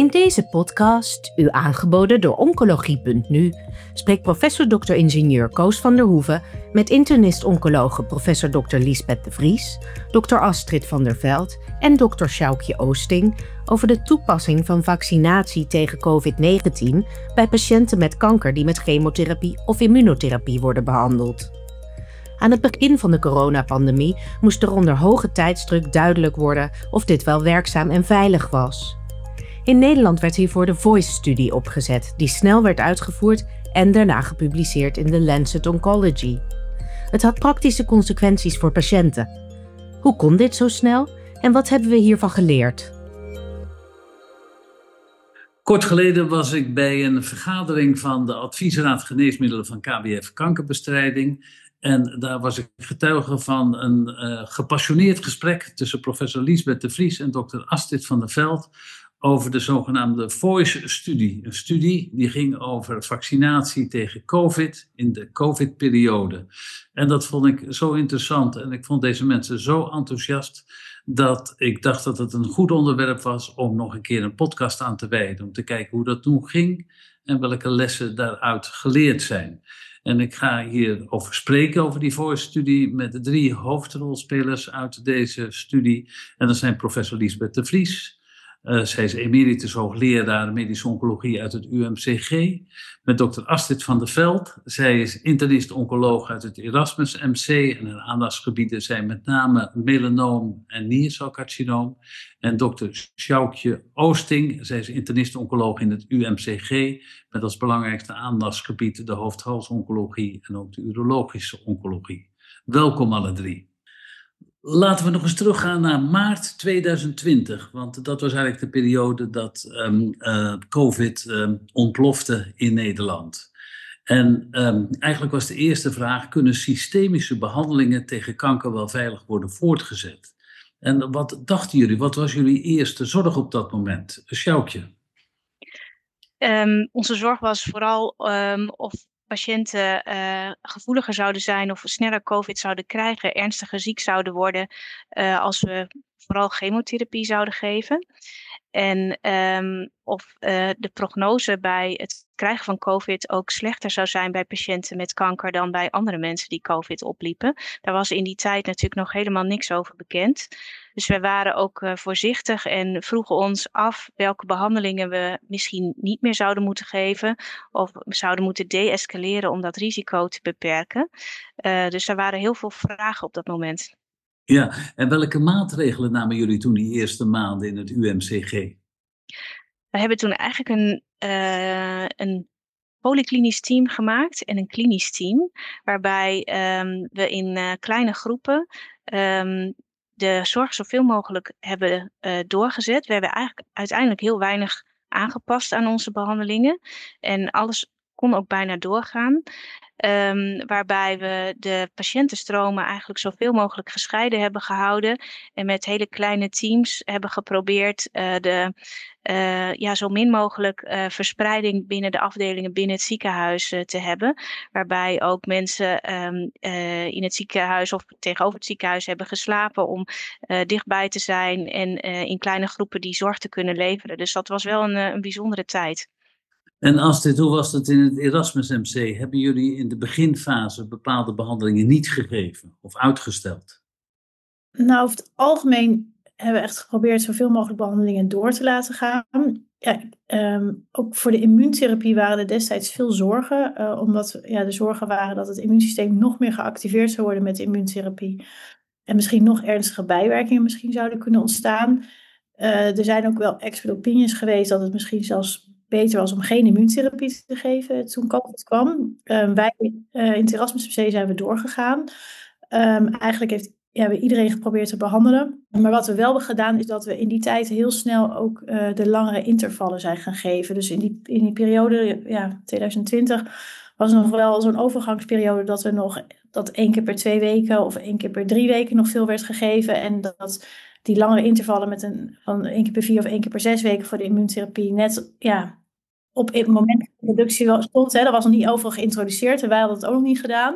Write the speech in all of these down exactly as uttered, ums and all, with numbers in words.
In deze podcast, u aangeboden door Oncologie punt nu, spreekt professor dokter ingenieur Koos van der Hoeven met internist-oncologe professor dokter Liesbeth de Vries, dokter Astrid van der Veld en dokter Sjoukje Oosting over de toepassing van vaccinatie tegen covid negentien bij patiënten met kanker die met chemotherapie of immunotherapie worden behandeld. Aan het begin van de coronapandemie moest er onder hoge tijdsdruk duidelijk worden of dit wel werkzaam en veilig was. In Nederland werd hiervoor de VOICE-studie opgezet, die snel werd uitgevoerd en daarna gepubliceerd in The Lancet Oncology. Het had praktische consequenties voor patiënten. Hoe kon dit zo snel en wat hebben we hiervan geleerd? Kort geleden was ik bij een vergadering van de Adviesraad Geneesmiddelen van K W F Kankerbestrijding. En daar was ik getuige van een uh, gepassioneerd gesprek tussen professor Liesbeth de Vries en dokter Astrid van der Veld over de zogenaamde VOICE-studie. Een studie die ging over vaccinatie tegen COVID in de COVID-periode. En dat vond ik zo interessant en ik vond deze mensen zo enthousiast dat ik dacht dat het een goed onderwerp was om nog een keer een podcast aan te wijden. Om te kijken hoe dat toen ging en welke lessen daaruit geleerd zijn. En ik ga hierover spreken, over die VOICE-studie, met de drie hoofdrolspelers uit deze studie. En dat zijn professor Liesbeth de Vries. Uh, zij is emeritus hoogleraar medische oncologie uit het U M C G. Met dokter Astrid van der Veld. Zij is internist-oncoloog uit het Erasmus M C. En haar aandachtsgebieden zijn met name melanoom en niercelcarcinoom. En dokter Sjoukje Oosting. Zij is internist-oncoloog in het U M C G. Met als belangrijkste aandachtsgebied de hoofd-halsoncologie en ook de urologische oncologie. Welkom alle drie. Laten we nog eens teruggaan naar maart tweeduizend twintig, want dat was eigenlijk de periode dat um, uh, COVID um, ontplofte in Nederland. En um, eigenlijk was de eerste vraag, kunnen systemische behandelingen tegen kanker wel veilig worden voortgezet? En wat dachten jullie, wat was jullie eerste zorg op dat moment? Sjoukje? Um, onze zorg was vooral um, of patiënten uh, gevoeliger zouden zijn of sneller COVID zouden krijgen, ernstiger ziek zouden worden uh, als we vooral chemotherapie zouden geven. En um, of uh, de prognose bij het krijgen van COVID ook slechter zou zijn bij patiënten met kanker dan bij andere mensen die COVID opliepen. Daar was in die tijd natuurlijk nog helemaal niks over bekend. Dus we waren ook uh, voorzichtig en vroegen ons af welke behandelingen we misschien niet meer zouden moeten geven of zouden moeten deescaleren om dat risico te beperken. Uh, dus er waren heel veel vragen op dat moment. Ja, en welke maatregelen namen jullie toen die eerste maanden in het U M C G? We hebben toen eigenlijk een, uh, een polyklinisch team gemaakt en een klinisch team, waarbij um, we in uh, kleine groepen um, de zorg zoveel mogelijk hebben uh, doorgezet. We hebben eigenlijk uiteindelijk heel weinig aangepast aan onze behandelingen en alles kon ook bijna doorgaan. Um, waarbij we de patiëntenstromen eigenlijk zoveel mogelijk gescheiden hebben gehouden en met hele kleine teams hebben geprobeerd uh, de, uh, ja, zo min mogelijk uh, verspreiding binnen de afdelingen binnen het ziekenhuis uh, te hebben. Waarbij ook mensen um, uh, in het ziekenhuis of tegenover het ziekenhuis hebben geslapen om uh, dichtbij te zijn en uh, in kleine groepen die zorg te kunnen leveren. Dus dat was wel een, een bijzondere tijd. En Astrid, hoe was het in het Erasmus M C? Hebben jullie in de beginfase bepaalde behandelingen niet gegeven of uitgesteld? Nou, over het algemeen hebben we echt geprobeerd zoveel mogelijk behandelingen door te laten gaan. Ja, um, ook voor de immuuntherapie waren er destijds veel zorgen. Uh, omdat ja, de zorgen waren dat het immuunsysteem nog meer geactiveerd zou worden met de immuuntherapie. En misschien nog ernstige bijwerkingen misschien zouden kunnen ontstaan. Uh, er zijn ook wel expert opinions geweest dat het misschien zelfs beter was om geen immuuntherapie te geven toen COVID kwam. Um, wij uh, in het Erasmus M C zijn we doorgegaan. Um, eigenlijk heeft ja, we iedereen geprobeerd te behandelen. Maar wat we wel hebben gedaan is dat we in die tijd heel snel ook uh, de langere intervallen zijn gaan geven. Dus in die, in die periode, ja, twintig twintig, was er nog wel zo'n overgangsperiode dat er nog dat één keer per twee weken of één keer per drie weken nog veel werd gegeven. En dat die langere intervallen met een van één keer per vier of één keer per zes weken voor de immuuntherapie net ja, op het moment van de productie stond. Hè, dat was nog niet overal geïntroduceerd en wij hadden het ook nog niet gedaan.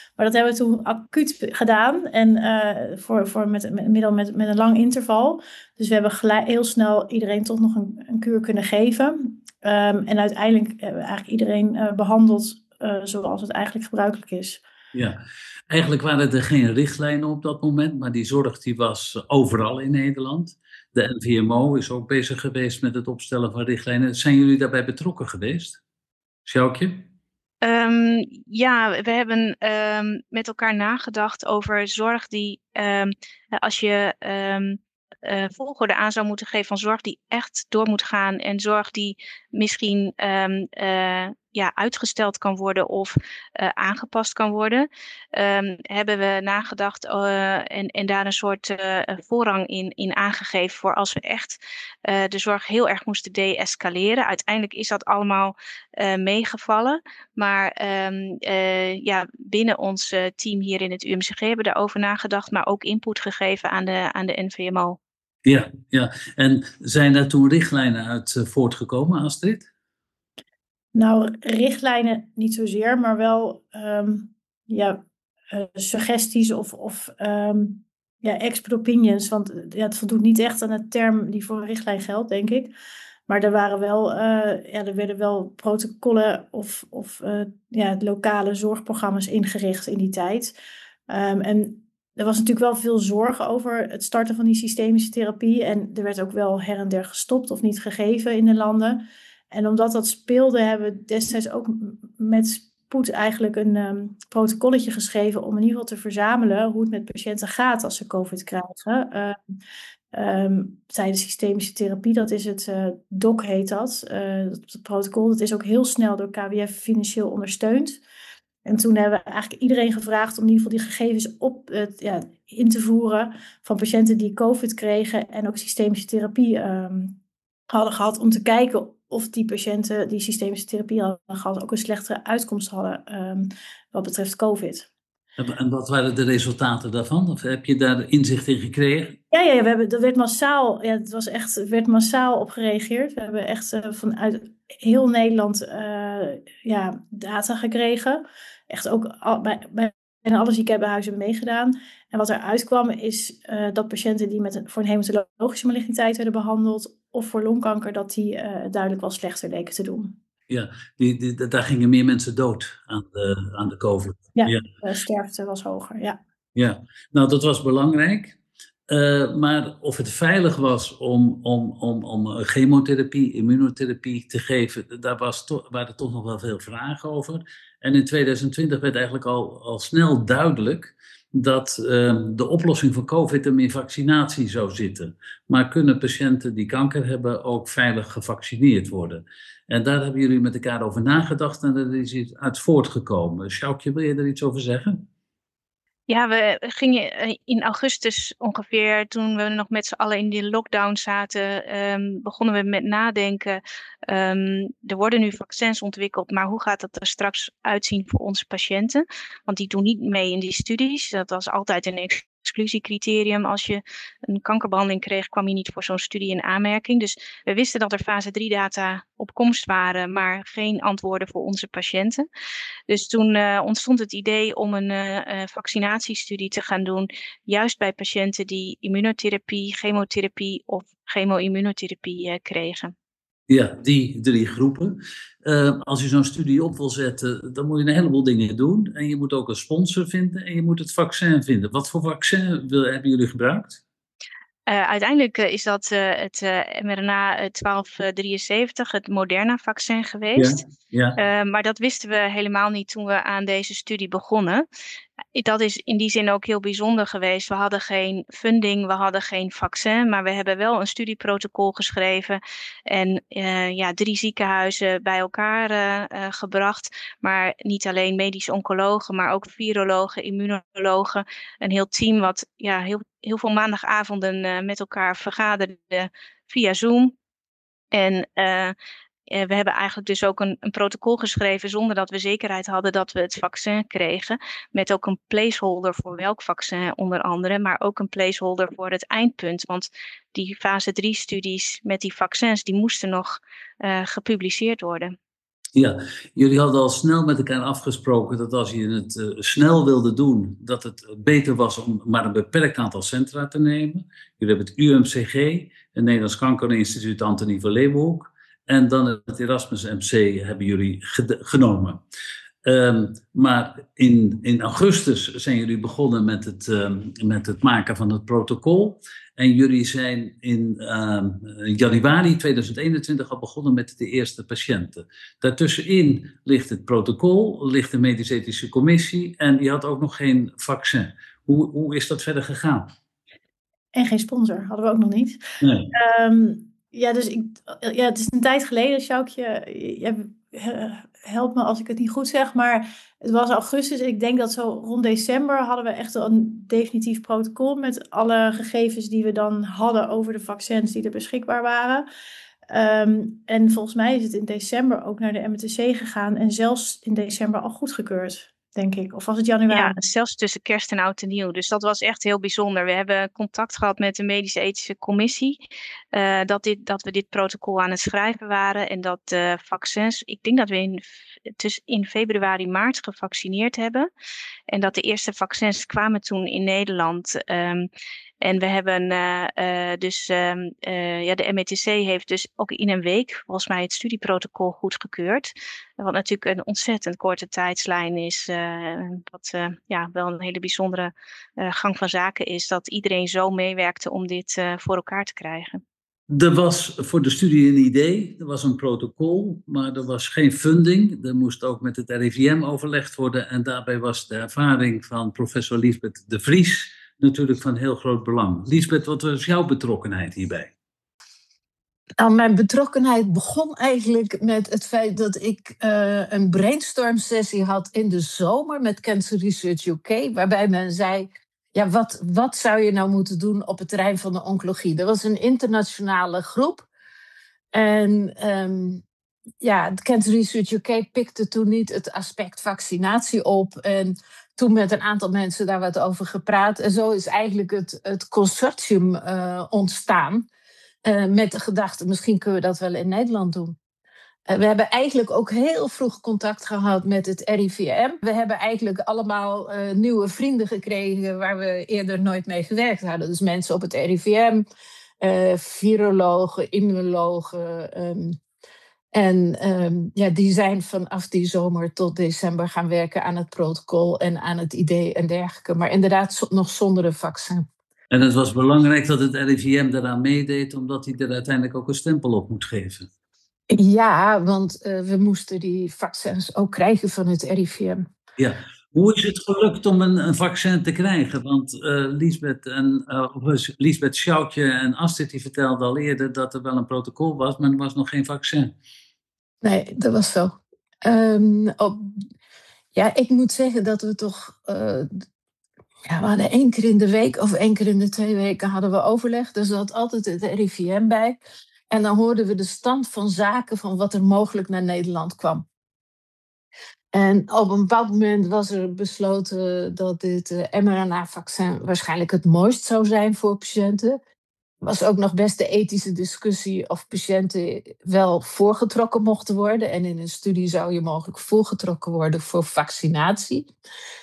Maar dat hebben we toen acuut gedaan. En uh, voor, voor met, met, middel met, met een lang interval. Dus we hebben gelijk, heel snel iedereen toch nog een, een kuur kunnen geven. Um, en uiteindelijk hebben we eigenlijk iedereen uh, behandeld uh, zoals het eigenlijk gebruikelijk is. Ja, eigenlijk waren er geen richtlijnen op dat moment, maar die zorg die was overal in Nederland. De N V M O is ook bezig geweest met het opstellen van richtlijnen. Zijn jullie daarbij betrokken geweest? Sjoukje? Um, ja, we hebben um, met elkaar nagedacht over zorg die, um, als je um, uh, volgorde aan zou moeten geven van zorg die echt door moet gaan en zorg die misschien um, uh, ja, uitgesteld kan worden of uh, aangepast kan worden, um, hebben we nagedacht uh, en, en daar een soort uh, voorrang in, in aangegeven voor als we echt uh, de zorg heel erg moesten de-escaleren. Uiteindelijk is dat allemaal uh, meegevallen, maar um, uh, ja, binnen ons uh, team hier in het U M C G hebben we daarover nagedacht, maar ook input gegeven aan de, aan de N V M O. Ja, ja, en zijn daar toen richtlijnen uit uh, voortgekomen, Astrid? Nou, richtlijnen niet zozeer, maar wel um, ja, uh, suggesties of, of um, ja, expert opinions. Want ja, het voldoet niet echt aan de term die voor een richtlijn geldt, denk ik. Maar er waren wel, uh, ja, er werden wel protocollen of, of uh, ja, lokale zorgprogramma's ingericht in die tijd. Um, en er was natuurlijk wel veel zorg over het starten van die systemische therapie. En er werd ook wel her en der gestopt of niet gegeven in de landen. En omdat dat speelde, hebben we destijds ook met spoed eigenlijk een um, protocolletje geschreven om in ieder geval te verzamelen hoe het met patiënten gaat als ze COVID krijgen. Uh, um, tijdens systemische therapie, dat is het, uh, D O C heet dat, uh, dat protocol. Dat is ook heel snel door K W F financieel ondersteund. En toen hebben we eigenlijk iedereen gevraagd om in ieder geval die gegevens op, uh, ja, in te voeren van patiënten die COVID kregen en ook systemische therapie um, hadden gehad, om te kijken of die patiënten die systemische therapie hadden gehad ook een slechtere uitkomst hadden um, wat betreft COVID. En wat waren de resultaten daarvan? Of heb je daar inzicht in gekregen? Ja, ja, we hebben, dat werd massaal, ja, het was echt, het werd massaal op gereageerd. We hebben echt uh, vanuit heel Nederland uh, ja, data gekregen. Echt ook al, bij, bij en alle ziekenhuizen hebben meegedaan. En wat eruit kwam is uh, dat patiënten die met een, voor een hematologische maligniteit werden behandeld of voor longkanker, dat die uh, duidelijk wel slechter leken te doen. Ja, die, die, daar gingen meer mensen dood aan de, aan de COVID. Ja, ja. De sterfte was hoger, ja. Ja, nou dat was belangrijk. Uh, maar of het veilig was om, om, om, om chemotherapie, immunotherapie te geven, daar was to, waren toch nog wel veel vragen over. En in tweeduizend twintig werd eigenlijk al, al snel duidelijk dat uh, de oplossing voor COVID hem in vaccinatie zou zitten. Maar kunnen patiënten die kanker hebben ook veilig gevaccineerd worden? En daar hebben jullie met elkaar over nagedacht en er is iets uit voortgekomen. Sjoukje, wil je er iets over zeggen? Ja, we gingen in augustus ongeveer, toen we nog met z'n allen in die lockdown zaten, um, begonnen we met nadenken. Um, er worden nu vaccins ontwikkeld, maar hoe gaat dat er straks uitzien voor onze patiënten? Want die doen niet mee in die studies. Dat was altijd een exclusiecriterium. Als je een kankerbehandeling kreeg, kwam je niet voor zo'n studie in aanmerking. Dus we wisten dat er fase drie data op komst waren, maar geen antwoorden voor onze patiënten. Dus toen uh, ontstond het idee om een uh, vaccinatiestudie te gaan doen, juist bij patiënten die immunotherapie, chemotherapie of chemo-immunotherapie uh, kregen. Ja, die drie groepen. Uh, als je zo'n studie op wil zetten, dan moet je een heleboel dingen doen. En je moet ook een sponsor vinden en je moet het vaccin vinden. Wat voor vaccin wil, hebben jullie gebruikt? Uh, uiteindelijk uh, is dat uh, het uh, mRNA twaalf drieënzeventig, het Moderna-vaccin geweest. Ja, ja. Uh, maar dat wisten we helemaal niet toen we aan deze studie begonnen. Dat is in die zin ook heel bijzonder geweest. We hadden geen funding, we hadden geen vaccin, maar we hebben wel een studieprotocol geschreven en uh, ja, drie ziekenhuizen bij elkaar uh, uh, gebracht. Maar niet alleen medische oncologen, maar ook virologen, immunologen. Een heel team wat ja, heel, heel veel maandagavonden uh, met elkaar vergaderde via Zoom. En uh, Uh, we hebben eigenlijk dus ook een, een protocol geschreven zonder dat we zekerheid hadden dat we het vaccin kregen. Met ook een placeholder voor welk vaccin onder andere, maar ook een placeholder voor het eindpunt. Want die fase drie studies met die vaccins, die moesten nog uh, gepubliceerd worden. Ja, jullie hadden al snel met elkaar afgesproken dat als je het uh, snel wilde doen, dat het beter was om maar een beperkt aantal centra te nemen. Jullie hebben het U M C G, het Nederlands Kankerinstituut Antonie van Leeuwenhoek, en dan het Erasmus M C hebben jullie ged- genomen. Um, maar in, in augustus zijn jullie begonnen met het, um, met het maken van het protocol. En jullie zijn in um, januari tweeduizend eenentwintig al begonnen met de eerste patiënten. Daartussenin ligt het protocol, ligt de medisch-ethische commissie en je had ook nog geen vaccin. Hoe, hoe is dat verder gegaan? En geen sponsor, hadden we ook nog niet. Nee. Um, ja, dus ik, ja, het is een tijd geleden, Sjoukje. Je, help me als ik het niet goed zeg, maar het was augustus. Ik denk dat zo rond december hadden we echt een definitief protocol met alle gegevens die we dan hadden over de vaccins die er beschikbaar waren. Um, en volgens mij is het in december ook naar de M T C gegaan en zelfs in december al goedgekeurd, denk ik. Of was het januari? Ja, zelfs tussen kerst en oud en nieuw. Dus dat was echt heel bijzonder. We hebben contact gehad met de medische ethische commissie. Uh, dat, dit, dat we dit protocol aan het schrijven waren. En dat de uh, vaccins, ik denk dat we in, dus in februari, maart gevaccineerd hebben. En dat de eerste vaccins kwamen toen in Nederland. Um, En we hebben uh, uh, dus, um, uh, ja, de M E T C heeft dus ook in een week volgens mij het studieprotocol goedgekeurd. Wat natuurlijk een ontzettend korte tijdslijn is, uh, wat uh, ja, wel een hele bijzondere uh, gang van zaken is, dat iedereen zo meewerkte om dit uh, voor elkaar te krijgen. Er was voor de studie een idee, er was een protocol, maar er was geen funding. Er moest ook met het R I V M overlegd worden en daarbij was de ervaring van professor Liesbeth de Vries natuurlijk van heel groot belang. Liesbeth, wat was jouw betrokkenheid hierbij? Nou, mijn betrokkenheid begon eigenlijk met het feit dat ik uh, een brainstorm sessie had in de zomer met Cancer Research U K, waarbij men zei, ja, wat, wat zou je nou moeten doen op het terrein van de oncologie? Dat was een internationale groep. En um, ja, Cancer Research U K pikte toen niet het aspect vaccinatie op. En toen met een aantal mensen daar wat over gepraat. En zo is eigenlijk het, het consortium uh, ontstaan. Uh, met de gedachte, misschien kunnen we dat wel in Nederland doen. Uh, we hebben eigenlijk ook heel vroeg contact gehad met het R I V M. We hebben eigenlijk allemaal uh, nieuwe vrienden gekregen waar we eerder nooit mee gewerkt hadden. Dus mensen op het R I V M, uh, virologen, immunologen. Um, en um, ja, die zijn vanaf die zomer tot december gaan werken aan het protocol en aan het idee en dergelijke. Maar inderdaad zo, nog zonder een vaccin. En het was belangrijk dat het R I V M daaraan meedeed, omdat hij er uiteindelijk ook een stempel op moet geven. Ja, want uh, we moesten die vaccins ook krijgen van het R I V M. Ja. Hoe is het gelukt om een, een vaccin te krijgen? Want uh, Liesbeth, en, uh, Liesbeth Sjoukje en Astrid die vertelden al eerder dat er wel een protocol was, maar er was nog geen vaccin. Nee, dat was zo. Um, op, ja, ik moet zeggen dat we toch... Uh, ja, we hadden één keer in de week of één keer in de twee weken hadden we overleg. Dus er zat altijd het R I V M bij. En dan hoorden we de stand van zaken van wat er mogelijk naar Nederland kwam. En op een bepaald moment was er besloten dat dit uh, mRNA-vaccin waarschijnlijk het mooist zou zijn voor patiënten. Er was ook nog best de ethische discussie of patiënten wel voorgetrokken mochten worden. En in een studie zou je mogelijk voorgetrokken worden voor vaccinatie.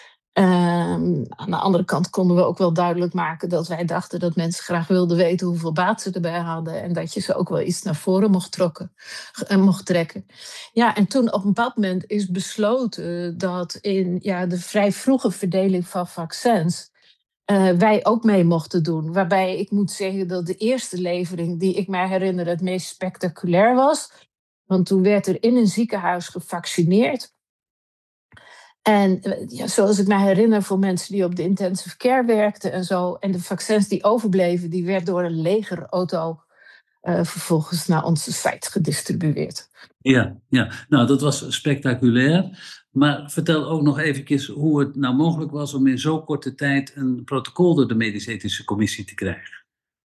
Um, aan de andere kant konden we ook wel duidelijk maken dat wij dachten dat mensen graag wilden weten hoeveel baat ze erbij hadden. En dat je ze ook wel iets naar voren mocht, trokken, uh, mocht trekken. Ja, en toen op een bepaald moment is besloten dat in ja, de vrij vroege verdeling van vaccins uh, wij ook mee mochten doen. Waarbij ik moet zeggen dat de eerste levering die ik mij herinner het meest spectaculair was. Want toen werd er in een ziekenhuis gevaccineerd. En ja, zoals ik me herinner voor mensen die op de intensive care werkten en zo. En de vaccins die overbleven, die werd door een legerauto uh, vervolgens naar onze site gedistribueerd. Ja, ja, nou dat was spectaculair. Maar vertel ook nog eventjes hoe het nou mogelijk was om in zo'n korte tijd een protocol door de medisch-ethische commissie te krijgen.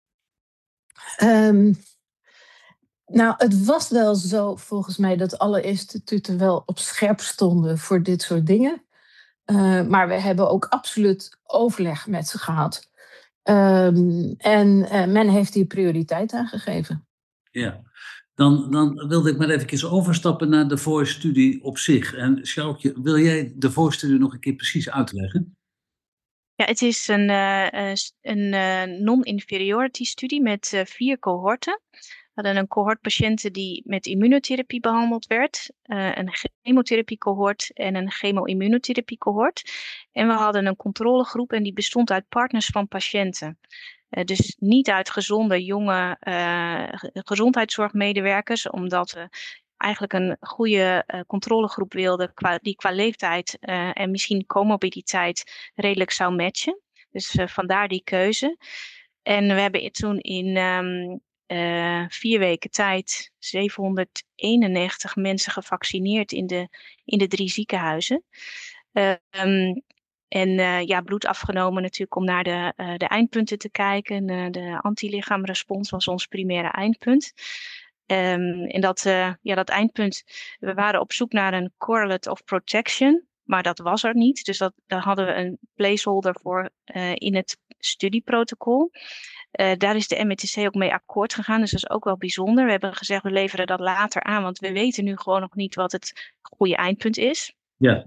Um, Nou, het was wel zo volgens mij dat alle instituten wel op scherp stonden voor dit soort dingen. Uh, maar we hebben ook absoluut overleg met ze gehad. Um, en uh, men heeft hier prioriteit aan gegeven. Ja. Dan, dan wilde ik maar even overstappen naar de voorstudie op zich. En Sjoukje, wil jij de voorstudie nog een keer precies uitleggen? Ja, het is een, uh, een uh, non-inferiority studie met uh, vier cohorten. We hadden een cohort patiënten die met immunotherapie behandeld werd, uh, een chemotherapie cohort en een chemo-immunotherapie cohort. En we hadden een controlegroep en die bestond uit partners van patiënten. Uh, dus niet uit gezonde, jonge uh, gezondheidszorgmedewerkers, omdat we eigenlijk een goede uh, controlegroep wilden qua, die qua leeftijd uh, en misschien comorbiditeit redelijk zou matchen. Dus uh, vandaar die keuze. En we hebben toen in um, uh, vier weken tijd zevenhonderdeenennegentig mensen gevaccineerd in de, in de drie ziekenhuizen. Uh, um, En uh, ja, bloed afgenomen natuurlijk om naar de, uh, de eindpunten te kijken. Uh, de antilichaamrespons was ons primaire eindpunt. Um, en dat, uh, ja, dat eindpunt, we waren op zoek naar een correlate of protection, maar dat was er niet. Dus dat, daar hadden we een placeholder voor uh, in het studieprotocol. Uh, daar is de M E T C ook mee akkoord gegaan, dus dat is ook wel bijzonder. We hebben gezegd, we leveren dat later aan, want we weten nu gewoon nog niet wat het goede eindpunt is. Ja.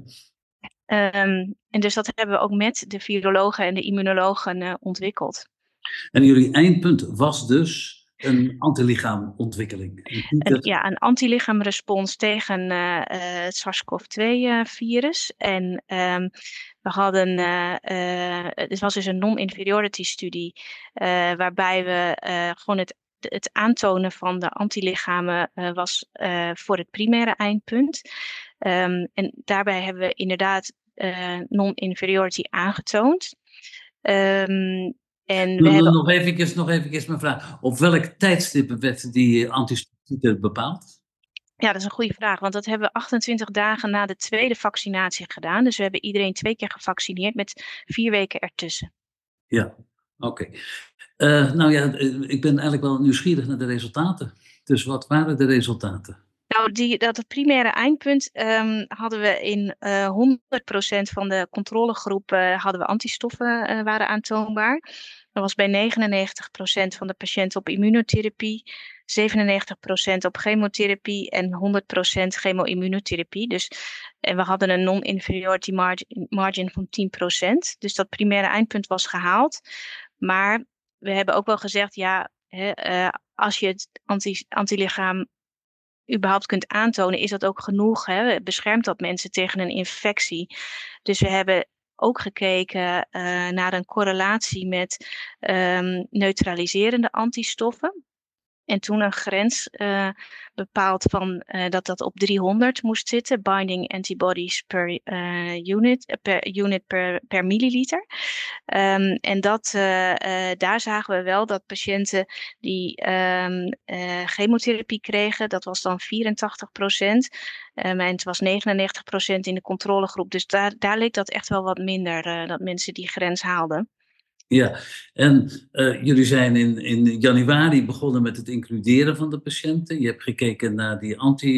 Um, en dus dat hebben we ook met de virologen en de immunologen uh, ontwikkeld. En jullie eindpunt was dus een antilicaamontwikkeling? Een, ja, een antilichaamrespons tegen uh, uh, het SARS-CoV twee virus. En um, we hadden, uh, uh, het was dus een non-inferiority studie, uh, waarbij we uh, gewoon het, het aantonen van de antilichamen uh, was uh, voor het primaire eindpunt. Um, en daarbij hebben we inderdaad uh, non-inferiority aangetoond. Um, En we nog, hebben... nog even, nog even mijn vraag. Op welk tijdstip werd die antistoftitel bepaald? Ja, dat is een goede vraag, want dat hebben we achtentwintig dagen na de tweede vaccinatie gedaan. Dus we hebben iedereen twee keer gevaccineerd met vier weken ertussen. Ja, oké. Okay. Uh, nou ja, ik ben eigenlijk wel nieuwsgierig naar de resultaten. Dus wat waren de resultaten? Nou, die, dat het primaire eindpunt um, hadden we in uh, honderd procent van de controlegroep uh, hadden we antistoffen uh, waren aantoonbaar. Dat was bij negenennegentig procent van de patiënten op immunotherapie, zevenennegentig procent op chemotherapie en honderd procent chemo-immunotherapie. Dus, en we hadden een non-inferiority margin, margin van tien procent. Dus dat primaire eindpunt was gehaald. Maar we hebben ook wel gezegd, ja, hè, uh, als je het anti, antilichaam überhaupt kunt aantonen, is dat ook genoeg. Hè? Beschermt dat mensen tegen een infectie? Dus we hebben ook gekeken uh, naar een correlatie met um, neutraliserende antistoffen. En toen een grens uh, bepaald van uh, dat dat op driehonderd moest zitten, binding antibodies per uh, unit, per, unit per, per milliliter. Um, en dat, uh, uh, daar zagen we wel dat patiënten die um, uh, chemotherapie kregen, dat was dan vierentachtig procent. Um, en het was negenennegentig procent in de controlegroep. Dus daar, daar leek dat echt wel wat minder, uh, dat mensen die grens haalden. Ja, en uh, jullie zijn in, in januari begonnen met het includeren van de patiënten. Je hebt gekeken naar die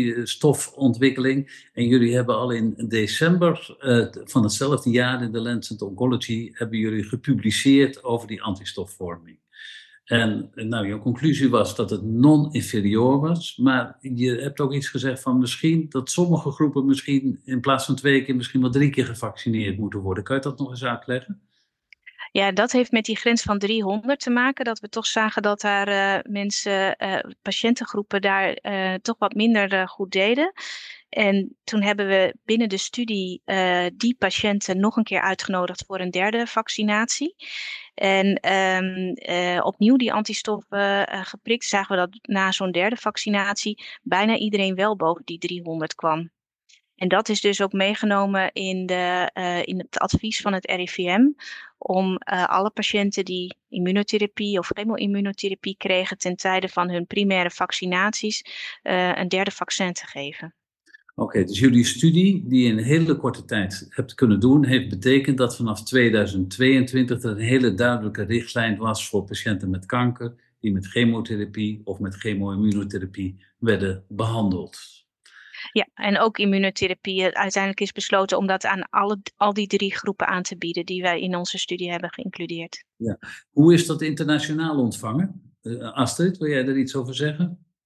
antistofontwikkeling. En jullie hebben al in december uh, van hetzelfde jaar in de Lancet Oncology hebben jullie gepubliceerd over die antistofvorming. En nou, je conclusie was dat het non-inferior was. Maar je hebt ook iets gezegd van misschien dat sommige groepen misschien in plaats van twee keer misschien wel drie keer gevaccineerd moeten worden. Kan je dat nog eens uitleggen? Ja, dat heeft met die grens van driehonderd te maken. Dat we toch zagen dat daar uh, mensen, uh, patiëntengroepen daar uh, toch wat minder uh, goed deden. En toen hebben we binnen de studie uh, die patiënten nog een keer uitgenodigd voor een derde vaccinatie. En um, uh, opnieuw die antistoffen uh, geprikt, zagen we dat na zo'n derde vaccinatie bijna iedereen wel boven die driehonderd kwam. En dat is dus ook meegenomen in, de, uh, in het advies van het R I V M om uh, alle patiënten die immunotherapie of chemo-immunotherapie kregen ten tijde van hun primaire vaccinaties uh, een derde vaccin te geven. Oké, okay, dus jullie studie die je in een hele korte tijd hebt kunnen doen, heeft betekend dat vanaf tweeduizend tweeëntwintig er een hele duidelijke richtlijn was voor patiënten met kanker die met chemotherapie of met chemo-immunotherapie werden behandeld. Ja, en ook immunotherapie. Uiteindelijk is besloten om dat aan alle, al die drie groepen aan te bieden die wij in onze studie hebben geïncludeerd. Ja. Hoe is dat internationaal ontvangen? Uh, Astrid, wil jij daar iets over zeggen?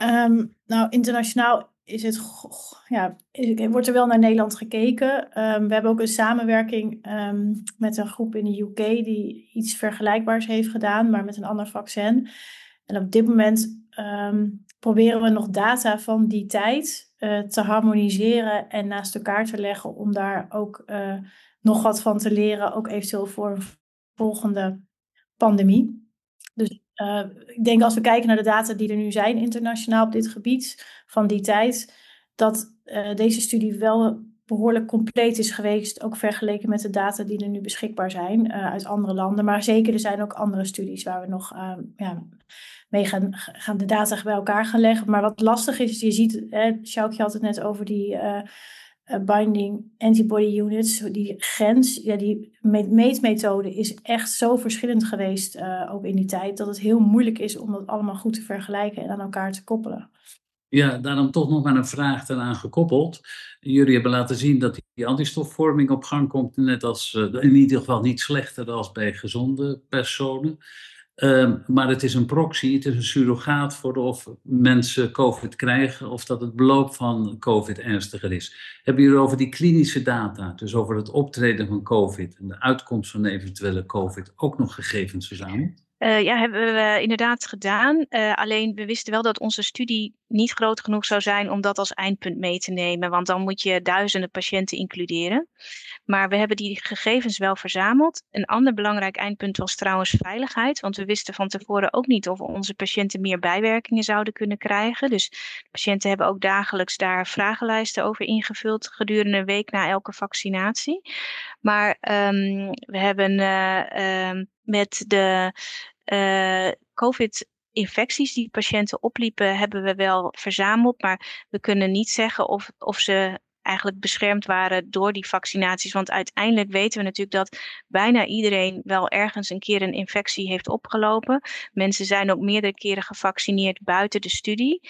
Um, nou, internationaal is het, ja, is, wordt er wel naar Nederland gekeken. Um, we hebben ook een samenwerking um, met een groep in de U K die iets vergelijkbaars heeft gedaan, maar met een ander vaccin. En op dit moment um, proberen we nog data van die tijd uh, te harmoniseren en naast elkaar te leggen om daar ook uh, nog wat van te leren, ook eventueel voor een volgende pandemie. Dus uh, ik denk als we kijken naar de data die er nu zijn internationaal op dit gebied van die tijd, dat uh, deze studie wel behoorlijk compleet is geweest, ook vergeleken met de data die er nu beschikbaar zijn uh, uit andere landen. Maar zeker, er zijn ook andere studies waar we nog uh, ja, mee gaan, gaan de data bij elkaar gaan leggen. Maar wat lastig is, je ziet, eh, Sjoukje had het net over die uh, uh, binding antibody units, die grens, ja, die meetmethode is echt zo verschillend geweest, uh, ook in die tijd, dat het heel moeilijk is om dat allemaal goed te vergelijken en aan elkaar te koppelen. Ja, daarom toch nog maar een vraag eraan gekoppeld. Jullie hebben laten zien dat die antistofvorming op gang komt, net als, uh, in ieder geval niet slechter dan bij gezonde personen. Uh, maar het is een proxy, het is een surrogaat voor of mensen COVID krijgen of dat het beloop van COVID ernstiger is. Hebben jullie over die klinische data, dus over het optreden van COVID en de uitkomst van eventuele COVID, ook nog gegevens verzameld? Uh, ja, hebben we inderdaad gedaan. Uh, alleen we wisten wel dat onze studie niet groot genoeg zou zijn om dat als eindpunt mee te nemen. Want dan moet je duizenden patiënten includeren. Maar we hebben die gegevens wel verzameld. Een ander belangrijk eindpunt was trouwens veiligheid. Want we wisten van tevoren ook niet of onze patiënten meer bijwerkingen zouden kunnen krijgen. Dus de patiënten hebben ook dagelijks daar vragenlijsten over ingevuld gedurende een week na elke vaccinatie. Maar um, we hebben uh, um, met de uh, COVID-infecties die patiënten opliepen, hebben we wel verzameld. Maar we kunnen niet zeggen of, of ze eigenlijk beschermd waren door die vaccinaties. Want uiteindelijk weten we natuurlijk dat bijna iedereen wel ergens een keer een infectie heeft opgelopen. Mensen zijn ook meerdere keren gevaccineerd buiten de studie.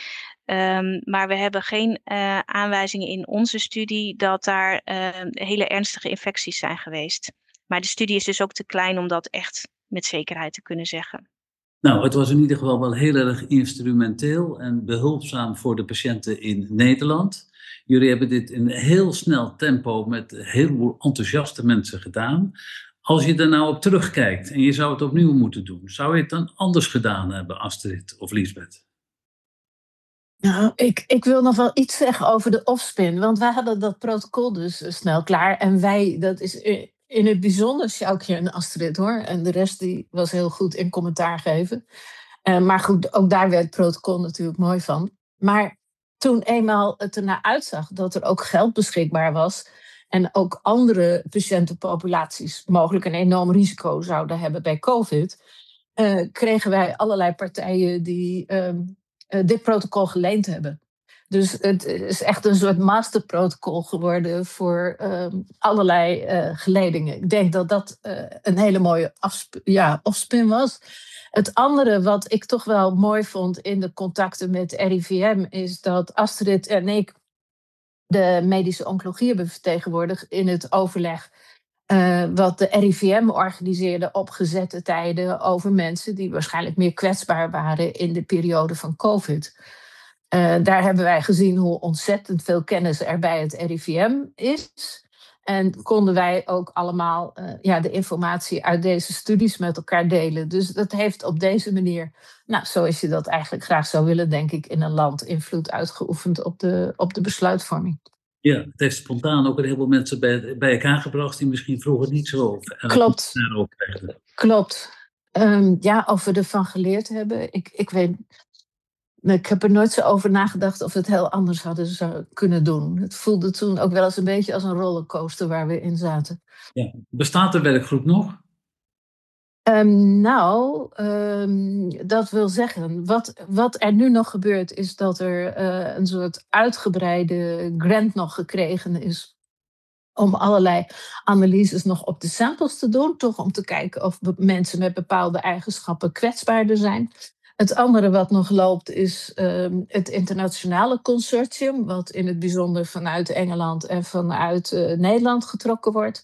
Um, maar we hebben geen uh, aanwijzingen in onze studie dat daar uh, hele ernstige infecties zijn geweest. Maar de studie is dus ook te klein om dat echt met zekerheid te kunnen zeggen. Nou, het was in ieder geval wel heel erg instrumenteel en behulpzaam voor de patiënten in Nederland. Jullie hebben dit in heel snel tempo met heel veel enthousiaste mensen gedaan. Als je er nou op terugkijkt en je zou het opnieuw moeten doen, zou je het dan anders gedaan hebben, Astrid of Liesbeth? Nou, ik, ik wil nog wel iets zeggen over de offspin. Want wij hadden dat protocol dus snel klaar. En wij, dat is in het bijzonder Sjoukje en Astrid hoor. En de rest die was heel goed in commentaar geven. Uh, maar goed, ook daar werd het protocol natuurlijk mooi van. Maar toen eenmaal het ernaar uitzag dat er ook geld beschikbaar was en ook andere patiëntenpopulaties mogelijk een enorm risico zouden hebben bij COVID, uh, kregen wij allerlei partijen die uh, uh, dit protocol geleend hebben. Dus het is echt een soort masterprotocol geworden voor uh, allerlei uh, geledingen. Ik denk dat dat uh, een hele mooie afsp- ja, offspin was. Het andere wat ik toch wel mooi vond in de contacten met R I V M is dat Astrid en ik de medische oncologie hebben vertegenwoordigd in het overleg uh, wat de R I V M organiseerde op gezette tijden over mensen die waarschijnlijk meer kwetsbaar waren in de periode van COVID. Uh, daar hebben wij gezien hoe ontzettend veel kennis er bij het R I V M is. En konden wij ook allemaal uh, ja, de informatie uit deze studies met elkaar delen. Dus dat heeft op deze manier, nou, zoals je dat eigenlijk graag zou willen, denk ik, in een land invloed uitgeoefend op de, op de besluitvorming. Ja, het heeft spontaan ook een heleboel mensen bij, bij elkaar gebracht die misschien vroeger niet zo uh, Klopt. Klopt. Um, ja, of we ervan geleerd hebben. Ik, ik weet. Ik heb er nooit zo over nagedacht of we het heel anders hadden zou kunnen doen. Het voelde toen ook wel eens een beetje als een rollercoaster waar we in zaten. Ja. Bestaat de werkgroep nog? Um, nou, um, dat wil zeggen, wat, wat er nu nog gebeurt is dat er uh, een soort uitgebreide grant nog gekregen is om allerlei analyses nog op de samples te doen, toch om te kijken of mensen met bepaalde eigenschappen kwetsbaarder zijn. Het andere wat nog loopt is um, het internationale consortium, wat in het bijzonder vanuit Engeland en vanuit uh, Nederland getrokken wordt.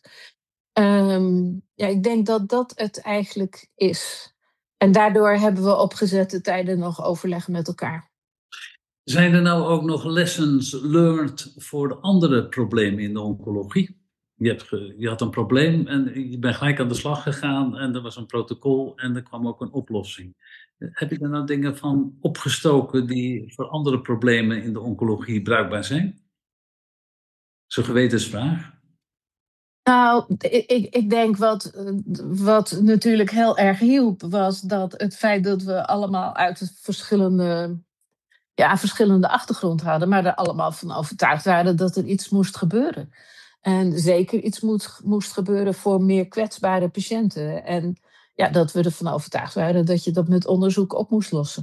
Um, ja, ik denk dat dat het eigenlijk is. En daardoor hebben we op gezette tijden nog overleg met elkaar. Zijn er nou ook nog lessons learned voor de andere problemen in de oncologie? Je, hebt ge, je had een probleem en je bent gelijk aan de slag gegaan en er was een protocol en er kwam ook een oplossing. Heb je er nou dingen van opgestoken die voor andere problemen in de oncologie bruikbaar zijn? Dat is een gewetensvraag. Nou, ik, ik denk wat, wat natuurlijk heel erg hielp, was dat het feit dat we allemaal uit verschillende, ja, verschillende achtergrond hadden, maar er allemaal van overtuigd waren dat er iets moest gebeuren. En zeker iets moet, moest gebeuren voor meer kwetsbare patiënten. En ja, dat we ervan overtuigd waren dat je dat met onderzoek op moest lossen.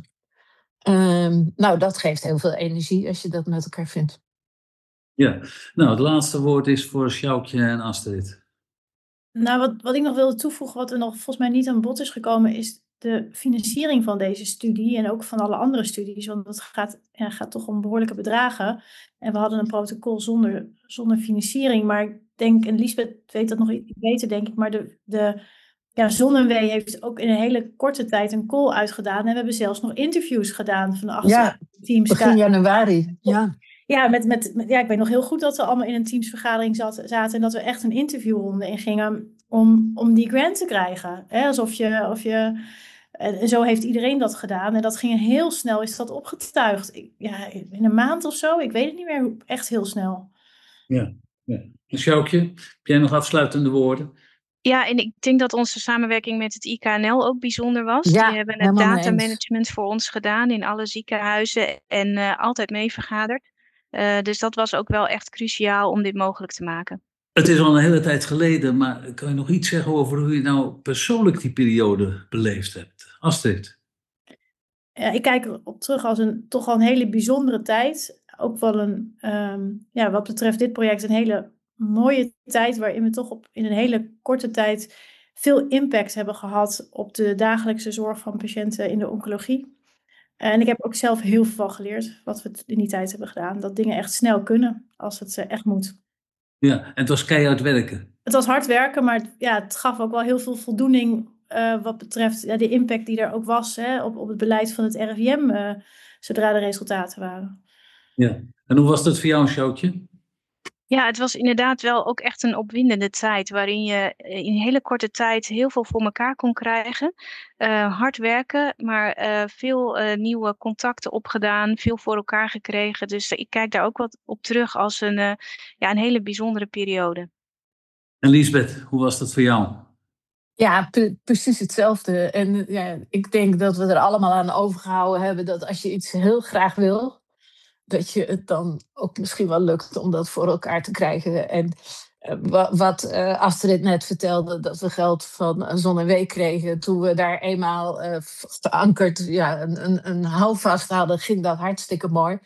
Um, nou, dat geeft heel veel energie als je dat met elkaar vindt. Ja, nou, het laatste woord is voor Sjoukje en Astrid. Nou, wat, wat ik nog wilde toevoegen, wat er nog volgens mij niet aan bod is gekomen, is de financiering van deze studie en ook van alle andere studies. Want het gaat, ja, gaat toch om behoorlijke bedragen. En we hadden een protocol zonder, zonder financiering. Maar ik denk, en Liesbeth weet dat nog iets beter, denk ik, maar de, de ja, Zonnewee heeft ook in een hele korte tijd een call uitgedaan. En we hebben zelfs nog interviews gedaan van de achter ja, teams. Begin januari, ja. Ja, met, met, met, ja, ik weet nog heel goed dat we allemaal in een teamsvergadering zat, zaten en dat we echt een interviewronde ingingen om, om die grant te krijgen. Hè? Alsof je, of je, en zo heeft iedereen dat gedaan en dat ging heel snel, is dat opgetuigd. Ik, ja, in een maand of zo, ik weet het niet meer, echt heel snel. Ja, ja. Sjoukje, heb jij nog afsluitende woorden? Ja, en ik denk dat onze samenwerking met het I K N L ook bijzonder was. Ja, die hebben het datamanagement voor ons gedaan in alle ziekenhuizen en uh, altijd mee vergaderd. Uh, dus dat was ook wel echt cruciaal om dit mogelijk te maken. Het is al een hele tijd geleden, maar kan je nog iets zeggen over hoe je nou persoonlijk die periode beleefd hebt? Astrid? Ja, ik kijk erop terug als een toch al een hele bijzondere tijd. Ook wel een, um, ja, wat betreft dit project, een hele mooie tijd waarin we toch op, in een hele korte tijd veel impact hebben gehad op de dagelijkse zorg van patiënten in de oncologie. En ik heb ook zelf heel veel geleerd wat we in die tijd hebben gedaan. Dat dingen echt snel kunnen als het echt moet. Ja, en het was keihard werken. Het was hard werken, maar het, ja, het gaf ook wel heel veel voldoening uh, wat betreft ja, de impact die er ook was hè, op, op het beleid van het R I V M, uh, zodra de resultaten waren. Ja, en hoe was dat voor jou, Sjoukje? Ja, het was inderdaad wel ook echt een opwindende tijd, waarin je in een hele korte tijd heel veel voor elkaar kon krijgen. Uh, hard werken, maar uh, veel uh, nieuwe contacten opgedaan, veel voor elkaar gekregen. Dus uh, ik kijk daar ook wat op terug als een, uh, ja, een hele bijzondere periode. En Liesbeth, hoe was dat voor jou? Ja, pre- precies hetzelfde. En ja, ik denk dat we er allemaal aan overgehouden hebben dat als je iets heel graag wil, dat je het dan ook misschien wel lukt om dat voor elkaar te krijgen. En uh, wat uh, Astrid net vertelde, dat we geld van Zonnewee kregen. Toen we daar eenmaal uh, verankerd ja, een, een, een houvast hadden, ging dat hartstikke mooi.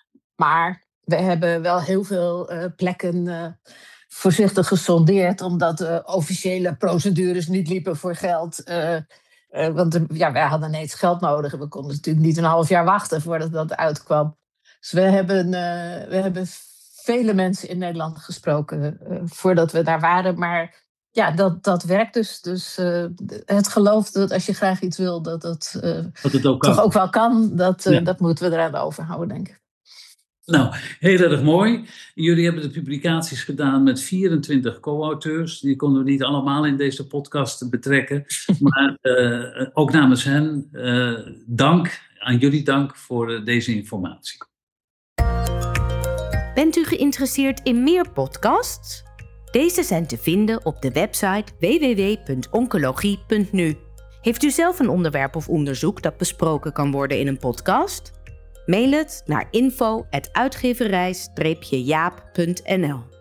Maar we hebben wel heel veel uh, plekken uh, voorzichtig gesondeerd, omdat de officiële procedures niet liepen voor geld. Uh, uh, want er, ja, wij hadden ineens geld nodig. We konden natuurlijk niet een half jaar wachten voordat dat uitkwam. Dus we hebben, uh, we hebben vele mensen in Nederland gesproken uh, voordat we daar waren. Maar ja, dat, dat werkt dus. Dus uh, het geloof dat als je graag iets wil, dat dat, uh, dat het ook toch kan. ook wel kan. Dat, uh, ja. dat moeten we eraan overhouden, denk ik. Nou, heel erg mooi. Jullie hebben de publicaties gedaan met vierentwintig co-auteurs. Die konden we niet allemaal in deze podcast betrekken. Maar uh, ook namens hen, uh, dank, aan jullie dank voor uh, deze informatie. Bent u geïnteresseerd in meer podcasts? Deze zijn te vinden op de website w w w punt oncologie punt n u. Heeft u zelf een onderwerp of onderzoek dat besproken kan worden in een podcast? Mail het naar info at uitgeverij streepje jaap punt n l.